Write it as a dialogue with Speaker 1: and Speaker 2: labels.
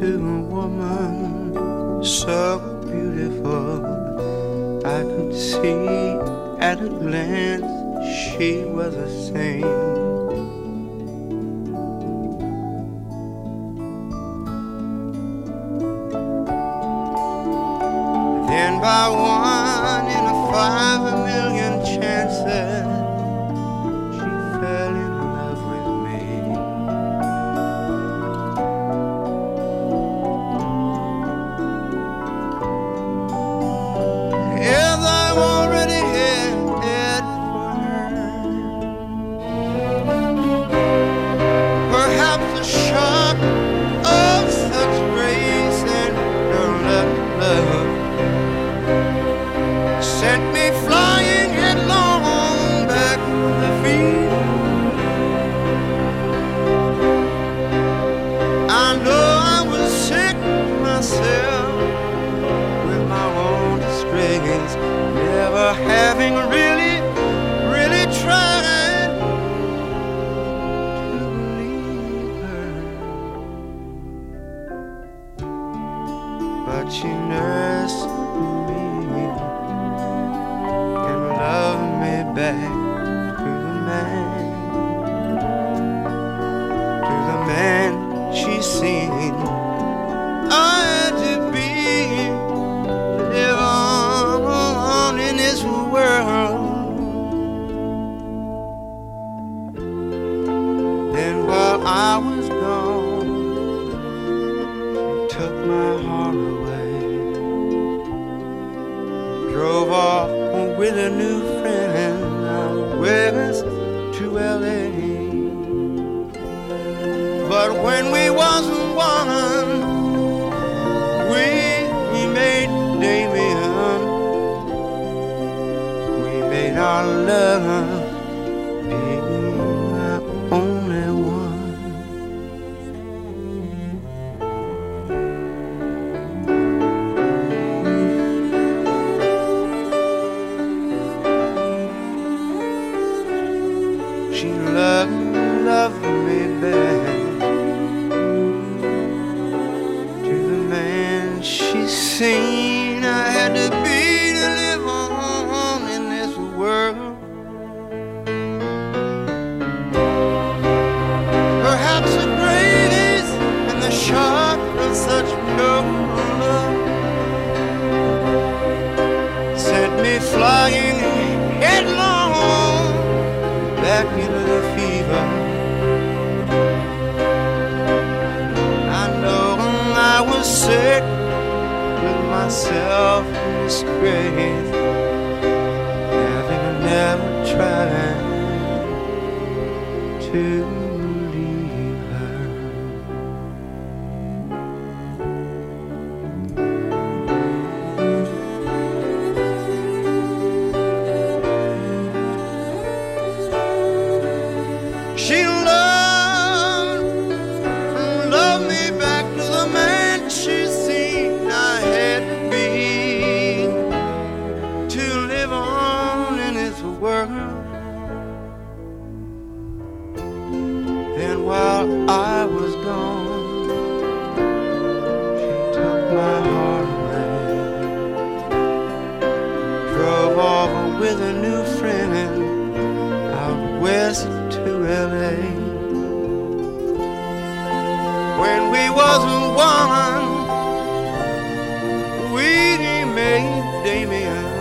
Speaker 1: to a woman so beautiful. I could see at a glance she was a saint. Then by one in a 5,000,000 chances, she fell in love with me. As I've already headed for her, perhaps the shock of such grace and her love sent me flying headlong back to the field. I know I was sick myself with my own disgrace, never having really tried to believe her. But she nursed me and loved me back to the man she's seen. I had to be, live on in this world. Then while I was gone, she took my heart away, drove off with a new friend out west to LA. But when we wasn't one, we made Damien. We made our love be my only one. She loved me back to the man she's seen. I had to be to live on in this world. Perhaps the grace and the shock of such pure love sent me flying headlong back into the fever. I know I was sick with myself in disgrace, having never tried to leave her. She loved me back to the man she's seen. I had to be to live on in this world. Then while I was gone, she took my heart away, drove off with a new friend out west to LA. When we wasn't one, we made Damien.